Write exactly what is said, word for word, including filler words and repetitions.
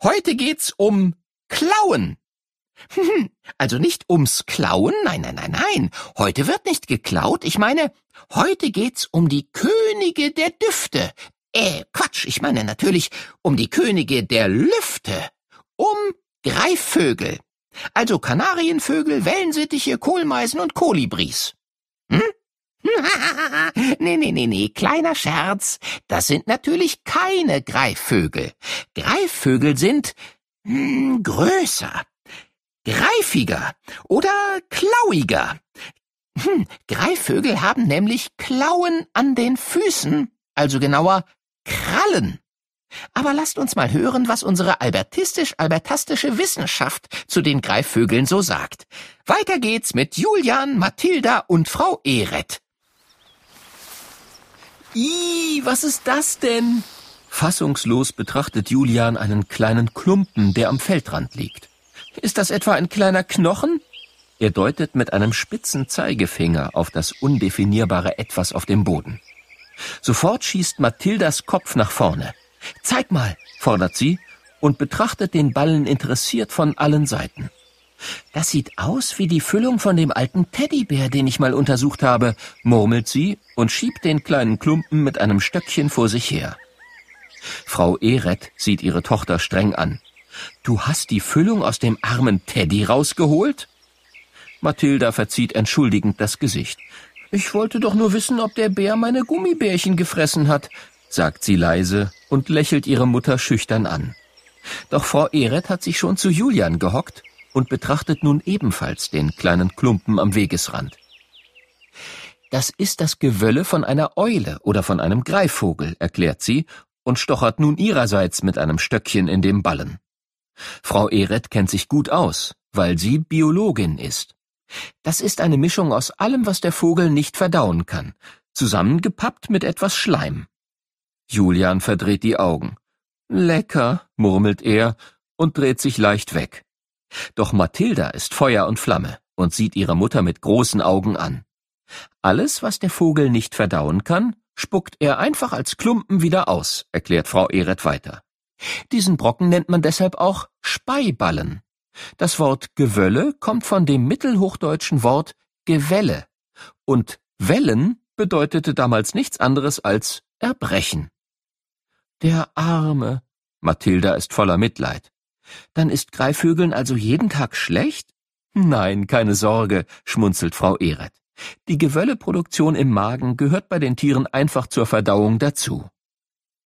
Heute geht's um Klauen. Also nicht ums Klauen, nein, nein, nein, nein. Heute wird nicht geklaut. Ich meine, heute geht's um die Könige der Düfte. Äh, Quatsch, ich meine natürlich um die Könige der Lüfte. Um Greifvögel. Also Kanarienvögel, Wellensittiche, Kohlmeisen und Kolibris. Hm? nee, nee, nee, nee, kleiner Scherz. Das sind natürlich keine Greifvögel. Greifvögel sind hm, größer, greifiger oder klauiger. Hm, Greifvögel haben nämlich Klauen an den Füßen, also genauer Krallen. Aber lasst uns mal hören, was unsere albertistisch-albertastische Wissenschaft zu den Greifvögeln so sagt. Weiter geht's mit Julian, Mathilda und Frau Ehret. Ih, was ist das denn? Fassungslos betrachtet Julian einen kleinen Klumpen, der am Feldrand liegt. Ist das etwa ein kleiner Knochen? Er deutet mit einem spitzen Zeigefinger auf das undefinierbare Etwas auf dem Boden. Sofort schießt Mathildas Kopf nach vorne. »Zeig mal«, fordert sie und betrachtet den Ballen interessiert von allen Seiten. »Das sieht aus wie die Füllung von dem alten Teddybär, den ich mal untersucht habe«, murmelt sie und schiebt den kleinen Klumpen mit einem Stöckchen vor sich her. Frau Ehret sieht ihre Tochter streng an. »Du hast die Füllung aus dem armen Teddy rausgeholt?« Mathilda verzieht entschuldigend das Gesicht. »Ich wollte doch nur wissen, ob der Bär meine Gummibärchen gefressen hat«, sagt sie leise und lächelt ihre Mutter schüchtern an. Doch Frau Ehret hat sich schon zu Julian gehockt und betrachtet nun ebenfalls den kleinen Klumpen am Wegesrand. »Das ist das Gewölle von einer Eule oder von einem Greifvogel«, erklärt sie und stochert nun ihrerseits mit einem Stöckchen in dem Ballen. Frau Ehret kennt sich gut aus, weil sie Biologin ist. Das ist eine Mischung aus allem, was der Vogel nicht verdauen kann, zusammengepappt mit etwas Schleim. Julian verdreht die Augen. »Lecker«, murmelt er und dreht sich leicht weg. Doch Mathilda ist Feuer und Flamme und sieht ihre Mutter mit großen Augen an. Alles, was der Vogel nicht verdauen kann, spuckt er einfach als Klumpen wieder aus, erklärt Frau Ehret weiter. Diesen Brocken nennt man deshalb auch Speiballen. Das Wort Gewölle kommt von dem mittelhochdeutschen Wort Gewelle und Wellen bedeutete damals nichts anderes als Erbrechen. »Der Arme«, Mathilda ist voller Mitleid. »Dann ist Greifvögeln also jeden Tag schlecht?« »Nein, keine Sorge«, schmunzelt Frau Ehret. »Die Gewölleproduktion im Magen gehört bei den Tieren einfach zur Verdauung dazu.